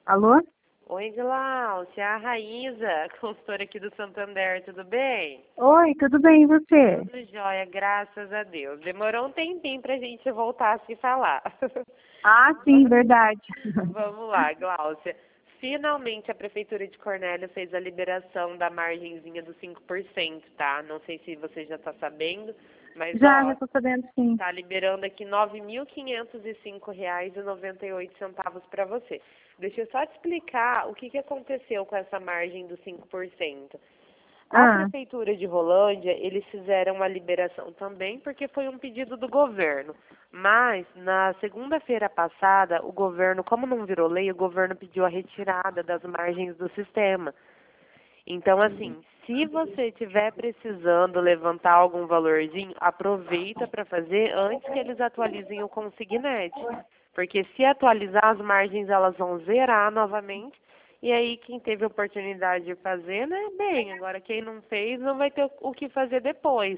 Alô? Oi, Glaucia, a Raíza, consultora aqui do Santander, tudo bem? Oi, tudo bem, e você? Tudo jóia, graças a Deus. Demorou um tempinho pra gente voltar a se falar. Ah, sim, verdade. Vamos lá, Glaucia. Finalmente a Prefeitura de Cornélio fez a liberação da margenzinha dos 5%, tá? Não sei se você já está sabendo, mas Já ó, estou sabendo, sim. tá liberando aqui R$ 9.505,98 para você. Deixa eu só te explicar o que aconteceu com essa margem dos 5%. A Ah, Prefeitura de Rolândia, eles fizeram uma liberação também, porque foi um pedido do governo. Mas, na segunda-feira passada, o governo, como não virou lei, o governo pediu a retirada das margens do sistema. Então, assim, se você estiver precisando levantar algum valorzinho, aproveita para fazer antes que eles atualizem o Consignet. Porque se atualizar, as margens elas vão zerar novamente. E aí, quem teve oportunidade de fazer, né, bem. Agora, quem não fez, não vai ter o que fazer depois,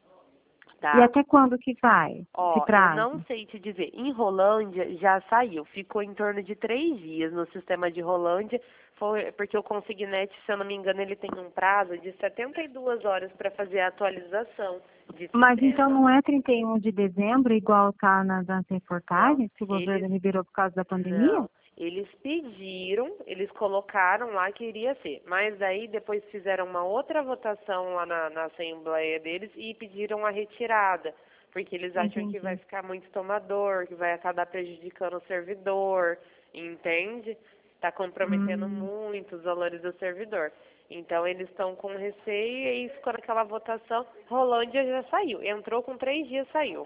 e tá? até quando que vai esse Ó, eu não prazo? sei te dizer. Em Rolândia já saiu. Ficou em torno de 3 dias no sistema de Rolândia. Foi porque o Consignet, se eu não me engano, ele tem um prazo de 72 horas para fazer a atualização de Mas então sistema. não é 31 de dezembro, igual tá nas Não, reportagens, que o eles governo liberou por causa da pandemia? não. Eles pediram, eles colocaram lá que iria ser. Mas aí depois fizeram uma outra votação lá na Assembleia deles e pediram a retirada. Porque eles acham que vai Entendi. ficar muito tomador, que vai acabar prejudicando o servidor, entende? Está comprometendo Hum. muito os valores do servidor. Então eles estão com receio e aí ficou naquela votação. Rolândia já saiu. Entrou com 3 dias, saiu.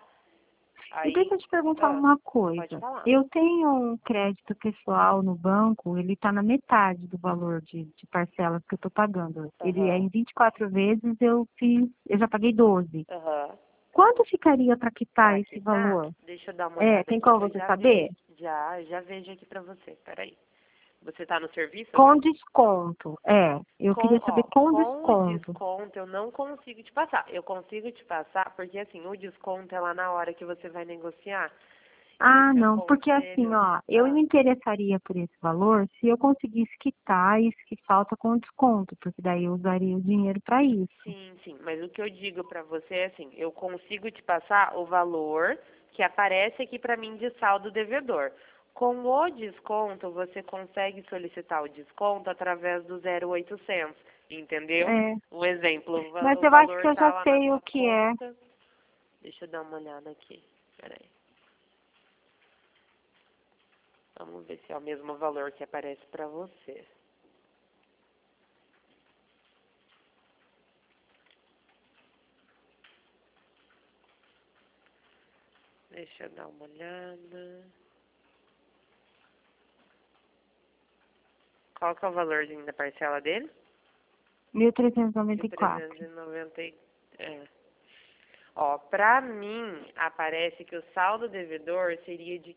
E deixa Aí, eu te perguntar ah, uma pode coisa. falar. Eu tenho um crédito pessoal no banco, ele está na metade do valor de parcelas que eu estou pagando. Ele é Aham, em 24 vezes, eu já paguei 12. aham. Quanto ficaria para quitar Pra esse quitar, valor? deixa eu dar uma É, olhada tem aqui como que eu você já saber? vejo. Já vejo aqui pra você. Peraí. Você tá no serviço Com agora? desconto. É, eu queria saber com Com o desconto. desconto eu não consigo te passar. Eu consigo te passar porque assim, o desconto é lá na hora que você vai negociar. E eu Ah, te não, porque assim, aconselho. ó, eu Ah, me interessaria por esse valor se eu conseguisse quitar isso que falta com desconto, porque daí eu usaria o dinheiro para isso. sim, sim. Mas o que eu digo pra você é assim, eu consigo te passar o valor que aparece aqui pra mim de saldo devedor. Com o desconto, você consegue solicitar o desconto através do 0800, entendeu? É, Um exemplo, mas o eu acho valor que eu tá já lá na sei o sua que é. conta. Deixa eu dar uma olhada aqui. Peraí. Vamos ver se é o mesmo valor que aparece pra você. Deixa eu dar uma olhada. Qual que é o valorzinho da parcela dele? 1.394. 1.390. É. Ó, pra mim, aparece que o saldo devedor seria de R$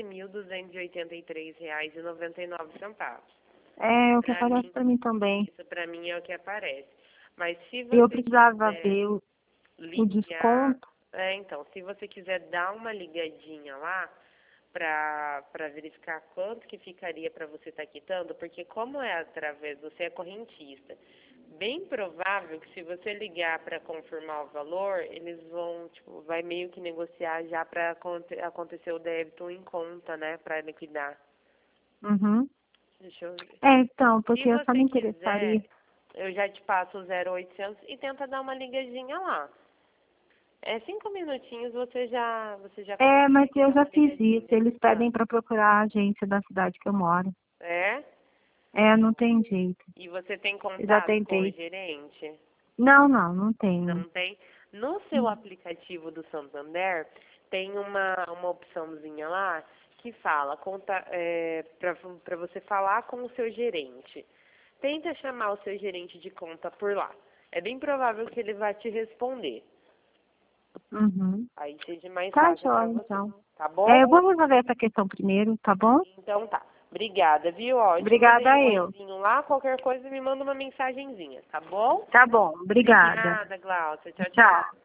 15.283,99. É o que Pra aparece mim, para mim também. isso pra mim é o que aparece. Mas se Eu você precisava quiser ver o ligar, desconto. então, se você quiser dar uma ligadinha lá para verificar quanto que ficaria para você estar quitando, porque como é através, você é correntista, bem provável que se você ligar para confirmar o valor, eles vão, tipo, vai meio que negociar já para acontecer o débito em conta, né, para liquidar. Uhum. Deixa eu ver. É, então, Se porque eu só você me interessaria. quiser, eu já te passo o 0800 e tenta dar uma ligadinha lá. É 5 minutinhos, você já É, mas consegue eu dar já uma fiz isso. ligadinha. Eles Ah, pedem para procurar a agência da cidade que eu moro. é? É, não tem jeito. E você tem Eu já contato com o tentei. gerente? Não, não, não tenho. Não tem? No seu aplicativo do Santander, tem uma opçãozinha lá que fala para você falar com o seu gerente. Tenta chamar o seu gerente de conta por lá. É bem provável que ele vai te responder. Uhum. Aí seja mais Tá, fácil para joia, você. então. Tá É, bom? eu vou resolver essa questão primeiro, tá bom? Então tá. Obrigada, viu? Ó, eu te mandei Obrigada um eu. oizinho lá, qualquer coisa me manda uma mensagenzinha, tá bom? Tá bom, obrigada. Obrigada, Glaucia. Tchau, Tchau. tchau.